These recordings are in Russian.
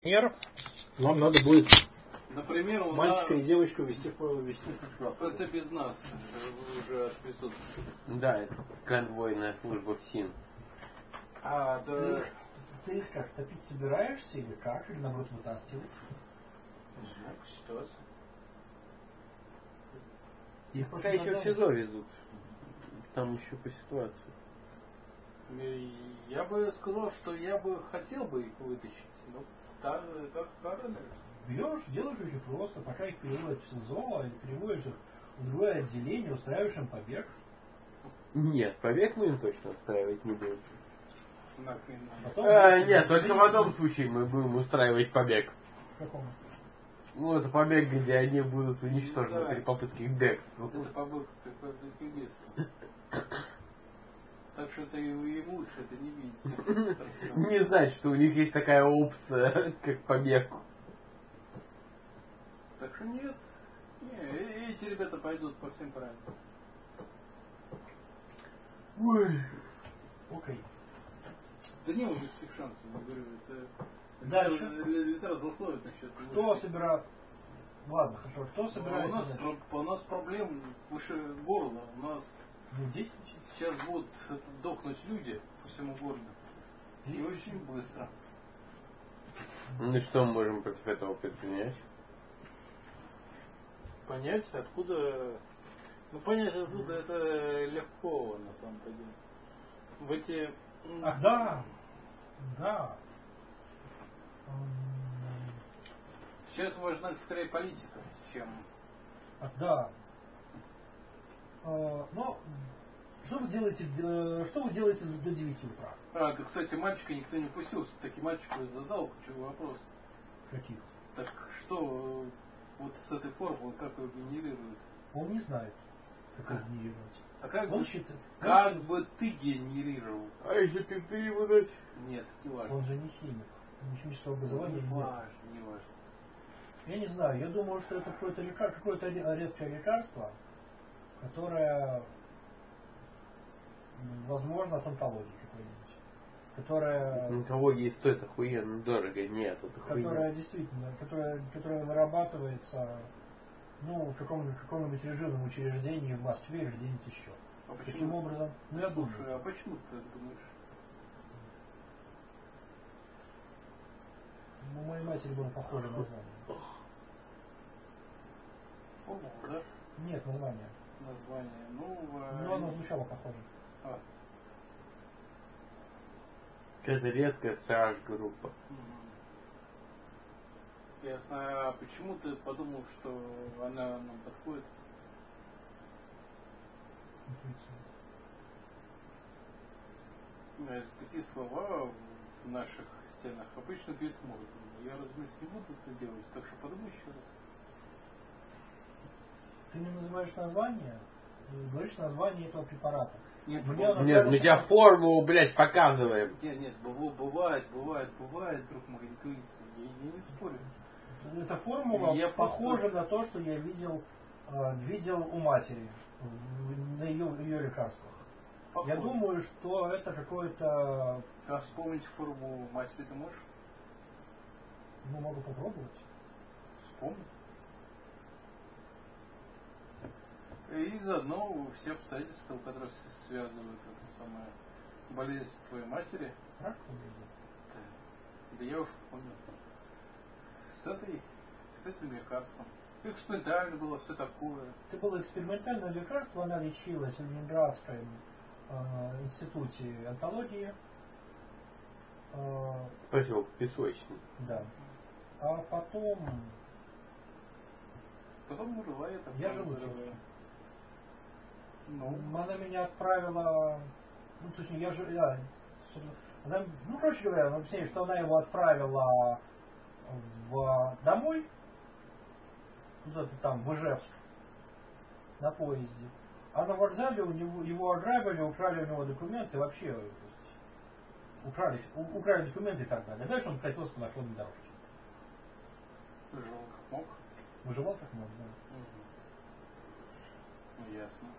Например, нам надо будет например, мальчика и девочку вести это без нас уже от присутствия. Да, это конвойная служба ФСИН. Ты их как, топить собираешься или как? Или наоборот вытаскивать? Ситуация. Их пока еще в СИЗО везут. Там еще по ситуации. Я бы сказал, что я бы хотел бы их вытащить. Но так, как коронер. Берешь, делаешь очень просто, пока их переводят в СИЗО, или переводишь их в другое отделение, устраиваешь им побег. Нет, побег мы им точно устраивать не будем. Нет, только в одном случае мы будем устраивать побег. В каком? Ну, это побег, где они будут уничтожены при попытке к бегству. Это побег при попытке к бегству. Так что это и лучше, это не видите. Не знать, что у них есть такая опция, как побег. Так что нет. Эти ребята пойдут по всем правилам. Ой. Окей. Да не, у них всех шансов, я говорю, это... Дальше. Литера злословит насчет... Кто собирает... Ладно, хорошо, кто собирается... У нас проблем выше горла, у нас... действуйте. Сейчас будут дохнуть люди по всему городу. И очень быстро. Ну и что мы можем против этого предпринять? Понять, откуда... Ну, понять откуда это легко, на самом-то деле. В эти... Ах, да! Да. Сейчас важна скорее политика, чем... Ах, да. Но... Что вы делаете до 9 утра? Да, кстати, мальчика никто не пустил. Таки мальчику задал вопрос. Каких? Так что вот с этой формулой, как ее генерируют? Он не знает, как ее генерировать. А как, он как бы ты генерировал? А если ты его дать? Нет, не важно. Он же не химик. Химического образования не нет. важно, не важно. Я не знаю, я думаю, что это какое-то редкое лекарство, которое, возможно, от онкологии какой-нибудь. Которое... Онкологии стоит охуенно дорого, нет, это которая действительно, которая вырабатывается в каком-нибудь режимном учреждении в Москве или где-нибудь еще. А Таким образом, я думаю. Слушай, а почему ты так думаешь? У моей матери было похоже название. Формула, да? Нет, название. Название. Но оно звучало похоже. Это редкая CH-группа. Ясно. А почему ты подумал, что она нам подходит? Если такие слова в наших стенах обычно бьют морду. Я, разумеется, не буду это делать, так что подумай еще раз. Ты не называешь название, говоришь название этого препарата. Нет, мы тебе формулу, блядь, показываем. Нет, бывает, друг мой, интуиция. Я не спорю. Эта формула похожа на то, что я видел у матери на ее лекарствах. Похоже. Я думаю, что это какое-то... А вспомнить формулу матери ты можешь? Могу попробовать. Вспомнить. И заодно все обстоятельства, которые связывают это самое болезнь твоей матери. Рак? Да я уж помню. С этим лекарством. Экспериментально было все такое. Это было экспериментальное лекарство, она лечилась в Ленинградском институте онкологии. Поселок Песочный. Да. А потом умерла я. Я живу. Она меня отправила... точнее, она, короче говоря, объясняю, что она его отправила домой, куда-то там, в Ижевск, на поезде. А на вокзале его ограбили, украли у него документы, вообще украли документы и так далее. Дальше он катился по наклонной дорожке. Выживал как мог? Выживал как мог, да. Ну, ясно.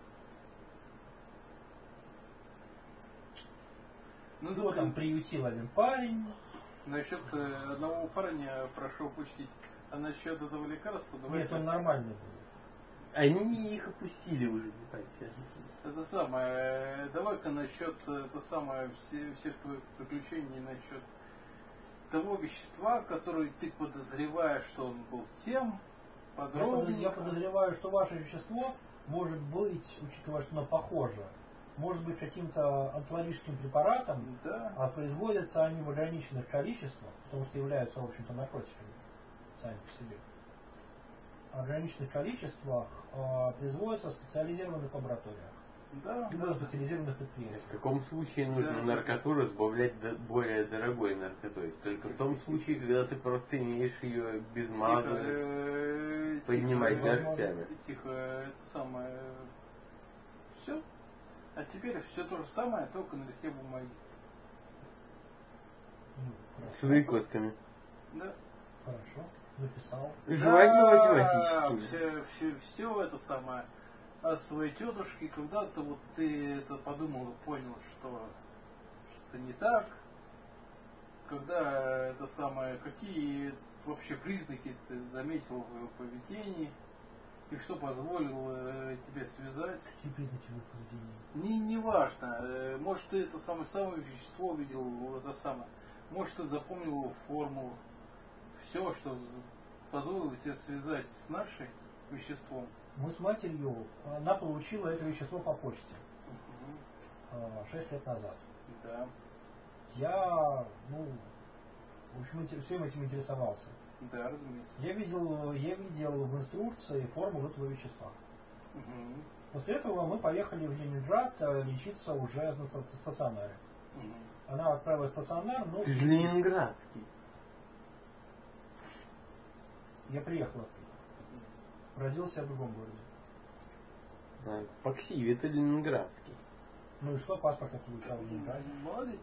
Его там приютил один парень. Насчет одного парня прошу опустить. А насчет этого лекарства, давай. Нет, он нормальный был. Они их опустили уже, так. Это самое, давай-ка насчет это самое, всех твоих приключений насчет того вещества, который ты подозреваешь, что он был тем, подробнее. Я подозреваю, что ваше вещество может быть, учитывая, что оно похоже, может быть каким-то онкологическим препаратом, Да. а производятся они в ограниченных количествах, потому что являются, в общем-то, наркотиками сами по себе. В ограниченных количествах производятся в специализированных лабораториях. Да. Либо в специализированных предприятиях. В каком случае нужно наркоту разбавлять более дорогой наркотой? Только в том случае, когда ты просто имеешь ее без маза поднимать горстями. Тихо, это самое. Все. А теперь все то же самое, только на листе бумаги. С выкладками. Да. Хорошо. Написал. Желательно математическими. Все это самое. А своей тетушке когда-то вот ты это подумал и понял, что не так. Когда это самое, какие вообще признаки ты заметил в его поведении и что позволило тебе связать. Какие признаки в поведении? Не важно. Может ты это самое вещество видел, это самое. Может ты запомнил его формулу. Все, что позволило тебе связать с нашим веществом. Мы с матерью, она получила это вещество по почте 6 лет назад. Да. Я, в общем, всем этим интересовался. Да, разумеется. Я видел в инструкции формулу этого вещества. Угу. После этого мы поехали в Ленинград лечиться уже на стационаре. Угу. Она отправилась в стационар, Ты же ленинградский. Я приехал оттуда. Родился я в другом городе. По ксиве это ленинградский. Ну и что, паспорт я получал в Ленинграде? Молодец.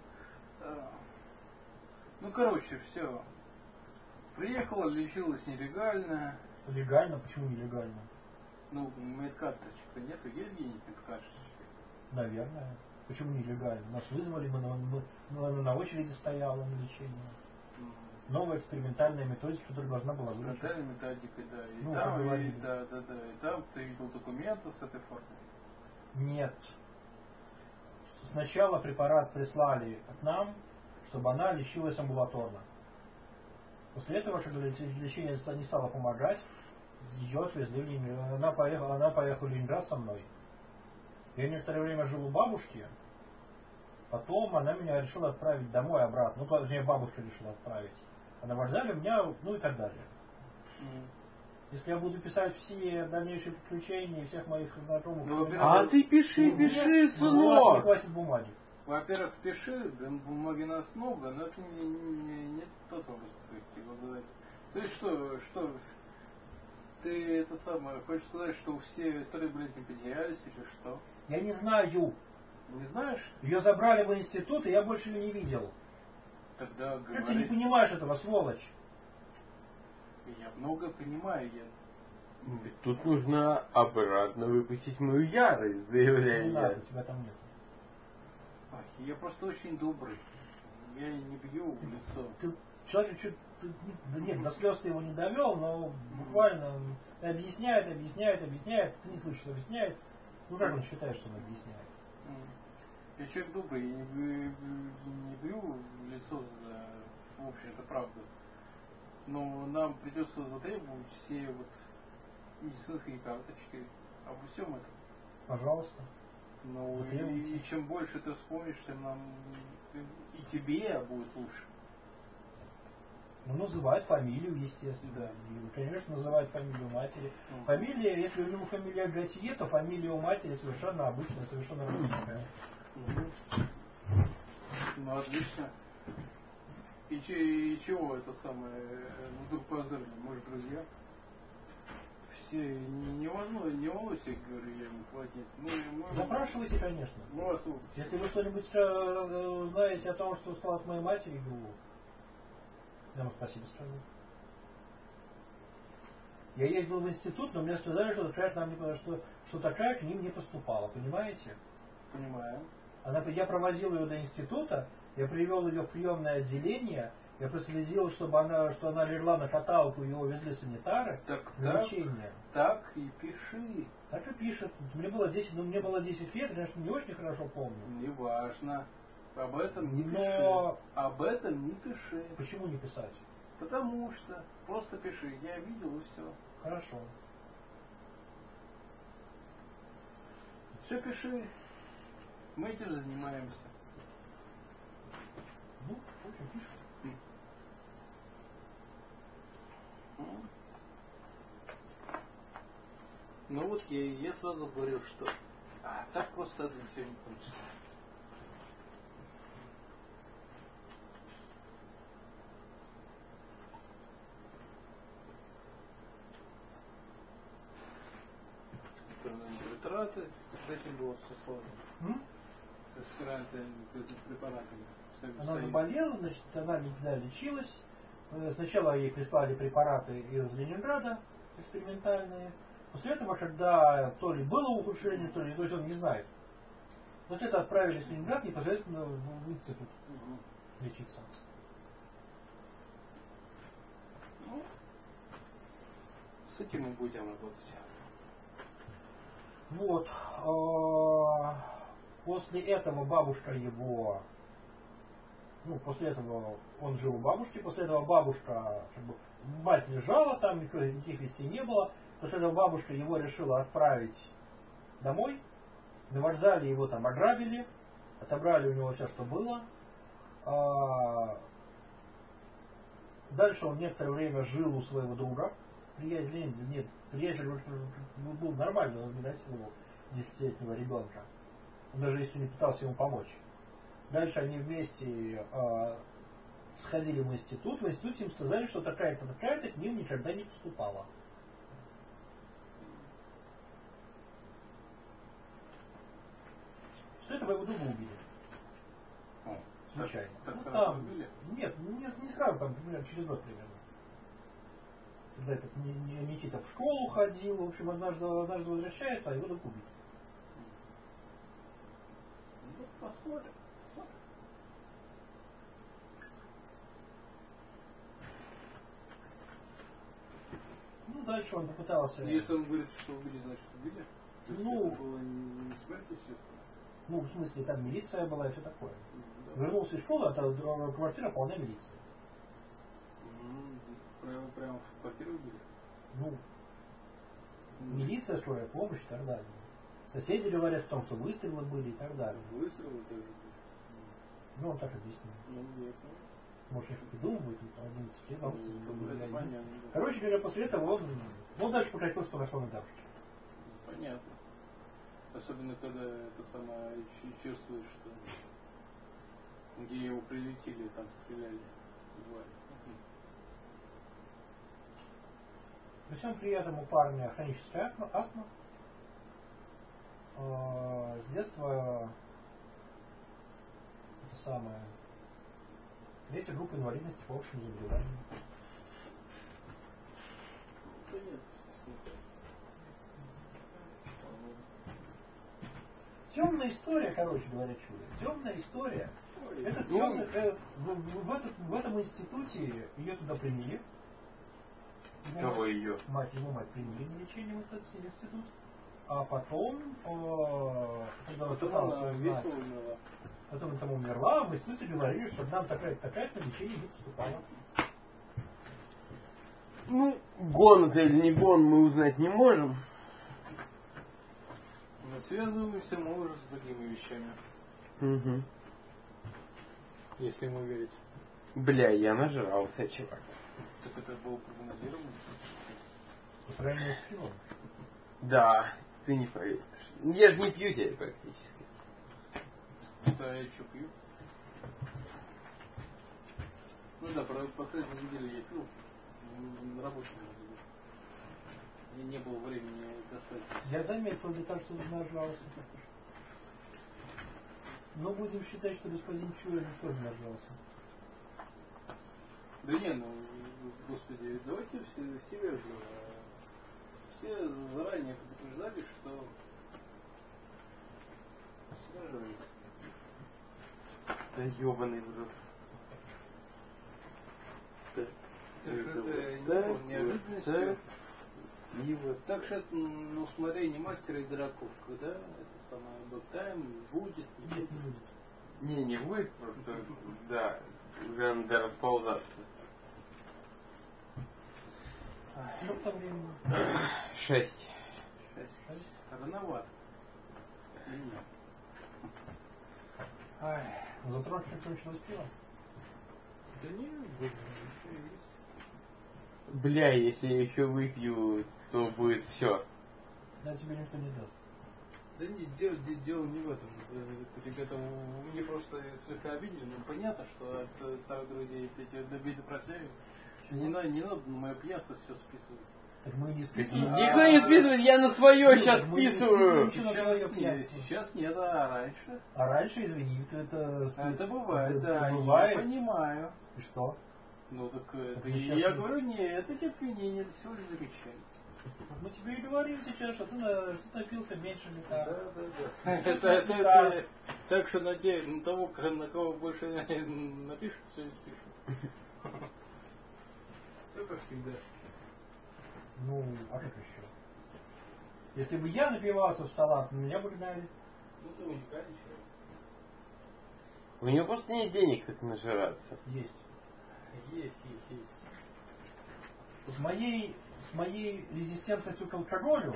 Ну, короче, все. Приехала, лечилась нелегально. Легально? Почему нелегально? Ну, медкарточек-то нету, есть где-нибудь медкарточки? Наверное. Почему нелегально? Нас вызвали, мы на очереди стояла на лечение. Новая экспериментальная методика, которая должна была вылечить. Экспериментальная методика, да. И Ну, там, говорили. И там ты видел документы с этой формой? Нет. Сначала препарат прислали к нам, чтобы она лечилась амбулаторно. После этого, когда лечение не стало помогать, ее отвезли в Ленинград. Она поехала в Ленинград со мной. Я некоторое время жил у бабушки. Потом она меня решила отправить домой обратно. Ну, точнее, бабушка решила отправить. А на вокзале у меня, ну и так далее. Если я буду писать все дальнейшие приключения и всех моих знакомых... А ты пиши, сынок! Не хватит бумаги. Во-первых, пиши, да, бумаги нас много, но это не тот образ, то есть что, ты это самое, хочешь сказать, что все истории болезни потерялись или что? Я не знаю. Не знаешь? Ее забрали в институт, и я больше ее не видел. Тогда Как ты не говори. понимаешь этого, сволочь? Я много понимаю, Тут нужно обратно выпустить мою ярость, заявляю Не я. надо, тебя там нет. Я просто очень добрый. Я не бью в лицо. Ты человек чуть... Нет, до слез ты его не довел, но буквально объясняет, ты не слышишь, что объясняет. Ну как он считает, что он объясняет? Я человек добрый, я не бью в лицо за, в общем-то, правду. Но нам придется затребовать все вот медицинские карточки обо всем этом. Пожалуйста. Ну Затребуйте. и чем больше ты вспомнишь, тем нам и тебе будет лучше. Ну, называет фамилию, естественно. Да. И, конечно, называет фамилию матери. Фамилия, если у него фамилия Готье, то фамилия у матери совершенно обычная, совершенно родительская. Ну, отлично. И чего это самое, вдруг поздравили, может, друзья? Все, не волнуйся, говорю, я ему хватит. Запрашивайте, конечно. Мы вас Если вы что-нибудь узнаете о том, что стало с моей матерью, я вам спасибо скажу. Я ездил в институт, но мне сказали, что такая к ним не поступала, понимаете? понимаем. Я проводил ее до института, Я привел ее в приемное отделение, я проследил, что она легла на каталку, ее увезли санитары на лечение. Так и пиши. Так и пишет. Мне было 10 лет, конечно, не очень хорошо помню. Неважно. Об этом не пиши. Об этом не пиши. Почему не писать? Потому что. Просто пиши. Я видел и все. Хорошо. Все пиши. Мы этим занимаемся. Ну, в общем, пишем. Ну вот я сразу говорил, что так просто это все не получится. Препараты, с этим было все сложно. С аспирантами, препаратами. Она заболела, значит, она лечилась. Сначала ей прислали препараты из Ленинграда, экспериментальные. После этого, когда то ли было ухудшение, то ли, то есть он не знает. Вот это отправились в Ленинград непосредственно в институт лечиться. Ну, с этим мы будем работать. Вот. После этого бабушка его... Ну, после этого он жил у бабушки, после этого бабушка, мать лежала там, никаких вестей не было. После этого бабушка его решила отправить домой. На вокзале его там ограбили, отобрали у него все, что было. Дальше он некоторое время жил у своего друга. Приятель был нормальный, он не насиловал 10-летнего ребенка. Он даже если не пытался ему помочь. Дальше они вместе сходили в институт. В институте им сказали, что такая-то к ним никогда не поступала. Что этого его друга убили. Случайно. Нет, не сразу, там, примерно, через год примерно. Когда этот Никита в школу ходил, в общем, однажды возвращается, а его друг убит. Ну, посмотрим. Ну, дальше он попытался... Если он говорит, что убили, значит убили? Ну, это было не смерть, естественно. Ну, в смысле, там милиция была и все такое. Да. Вернулся из школы, а квартира полная милиции. Прямо в квартиру убили? Ну, милиция, скорая помощь и так далее. Соседи говорят о том, что выстрелы были и так далее. Выстрелы тоже? Ну, он так объяснил. Ну, нет. Может, я что-то думал, будет 11 лет. Это понятно. Короче говоря, после этого он дальше покатился по наклонной дорожке. Понятно. Особенно, когда это самое чувствуешь, что где его прилетели, там стреляли. При всем при этом у парня хроническая астма. С детства это самое... Третья группа инвалидности по общему заболеванию. Темная история, короче говоря, чудо. Темная история. Это темный, в этом институте ее туда приняли. Кого ее? Его мать приняли на лечение в этот институт. А потом, когда он пытался узнать, потом там умерла, в институте говорили, что нам такая-то на лечение не поступала. Ну, гон это или не гон, мы узнать не можем. Но связываемся мы уже с другими вещами. Угу. Если ему верить. Бля, я нажрался, чувак. Так это было прогнозировано? По сравнению с пивом. Да, ты не поверишь. Я же не пью теперь практически. Да, я что, пью? Ну да, последнюю неделю я пил. На работе не было времени достать. Я заметил деталь, что ты нажрался. Но будем считать, что господин Чуэль тоже нажрался. Да не, ну, господи, давайте все вежливо. Все заранее предупреждали, что снижается. Да ёбаный в рот. Так что это неожиданность. И вот. Так что это, ну, смотри, не мастера и дураков, когда это самое бэктайм будет, не будет. Не будет, просто, да, уже надо расползаться. Сколько времени? 6. 6. Рановато. Ай, за трошки кончилось пиво? Да нет, еще есть. Бля, если я еще выпью, то будет все. Да, тебе никто не даст. Да нет, дело не в этом. Ребята, мне просто слегка обидели, но понятно, что от старых друзей эти обиды прощаю. Не надо на мое пьянство все списывать. Так мы не списываем. Никто не списывает, я на свое сейчас списываю. Сейчас нет, а раньше? А раньше, извини, это бывает, да, бывает. Я понимаю. И что? Ну так это я говорю, нет, это не обвинение, это всего лишь замечание. Мы тебе и говорим сейчас, что ты напился меньше литра. Да. Это так что на того, на кого больше напишут, все не спишут. Все как всегда. Ну, а как еще? Если бы я напивался в салат, меня бы гнали. Ну ты уникальный человек. У него просто нет денег так нажираться. Есть. Есть. С моей резистентностью к алкоголю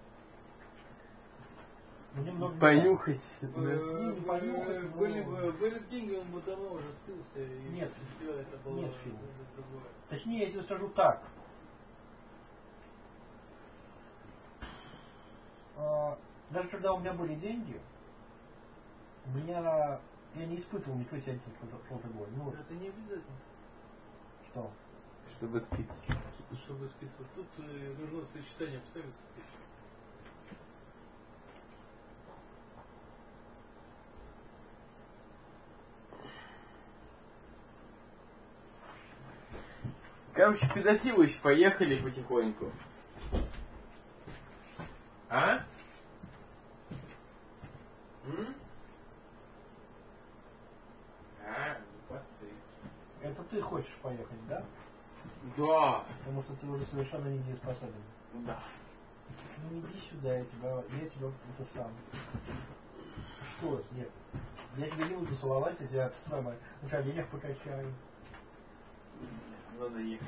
мне много понюхать. Понюхать. Были бы деньги, он бы давно уже спился. И нет, все это было нет, Фил. другое. Точнее, если скажу так. Даже когда у меня были деньги, я не испытывал никакой тяги к алкоголю. Ну, это не обязательно. Что? Чтобы спиться. Чтобы спиться. Тут нужно сочетание обстоятельств. Короче, Федосилович, поехали потихоньку. А? Это ты хочешь поехать, да? Да. Потому что ты уже совершенно недееспособен. Да. Ну иди сюда, я тебя это сам. Что? Нет. Я тебя не буду целовать, я тебя самое на коленях покачаю. Надо ехать.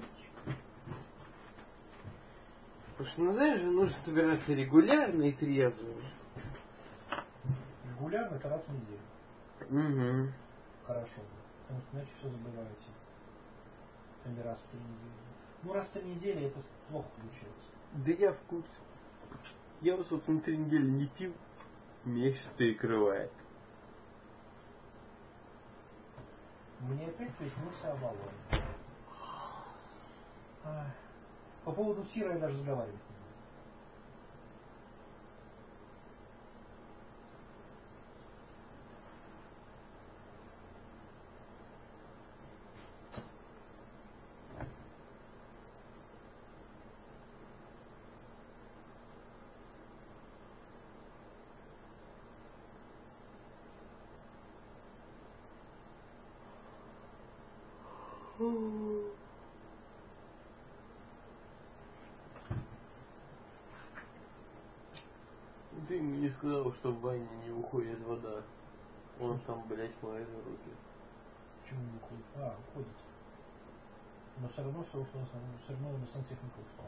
Потому что, ну знаешь, нужно собираться регулярно и трезво. Регулярно это раз в неделю. Угу. Хорошо. Потому что иначе все забываете. А не раз в 3 недели. Ну раз в 3 недели это плохо получается. Да я в курсе. Я вот, собственно, 3 недели не пил. Меня сейчас перекрывает. Мне опять приснился Авалон. По поводу Тира я даже разговаривать не буду. Ты ему не сказал, что в бане не уходит вода. Он там, блядь, моет руки. Почему не уходит? Уходит. Но все равно все ушло, все равно на сантехнику ушло.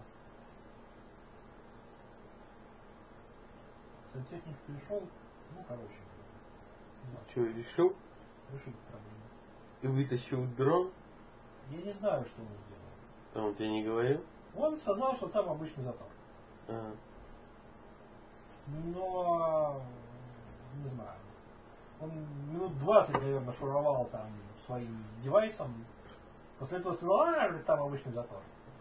Сантехник пришел, короче. Что, решил? Решил проблему. И вытащил дрон? Я не знаю, что он сделал. А он тебе не говорил? Он сказал, что там обычный затор. Но не знаю. Он минут 20, наверное, шуровал там своим девайсом. После этого сказал, там обычный затор.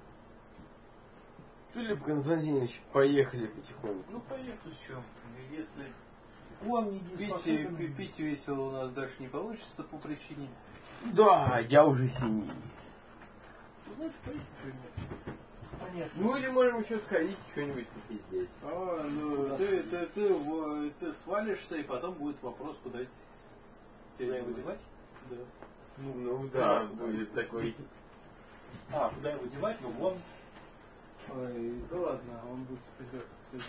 Филипп Константинович, поехали потихоньку. Ну поехали, что? Если он не пить весело у нас дальше не получится по причине. Да, я уже синий. Ну, знаешь, поехали, что нет. Понятно. Ну или можем еще сходить что-нибудь попиздеть. Ну ты свалишься, и потом будет вопрос, куда идти. Куда его девать? Да. Ну да, будет такой. Куда его девать? Ну вон. Ой, да ладно, он будет придёт.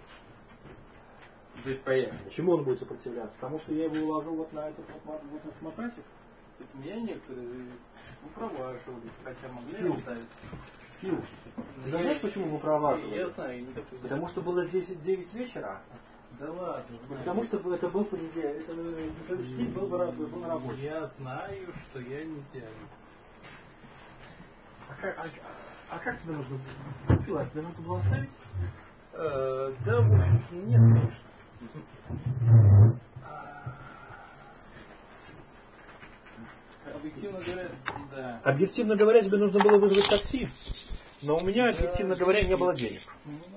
Беспорядок. Почему он будет сопротивляться? Потому что я его уложу вот на этот вот этот матрасик. У меня некоторые упроваживали, хотя могли Фью. оставить. Фью. Ты знаешь, почему вы проваживали? Я знаю, не такой. Потому что было 9 вечера. Да ладно. Потому что это был понедельник. Это на следующий день был рабочий. Я знаю, что я не тяну. А как тебе нужно было? Фила, тебе нужно было оставить? Да, в общем, нет, конечно. Объективно говоря, да. Объективно говоря, тебе нужно было вызвать такси. Но у меня, объективно говоря, не было денег. Ну,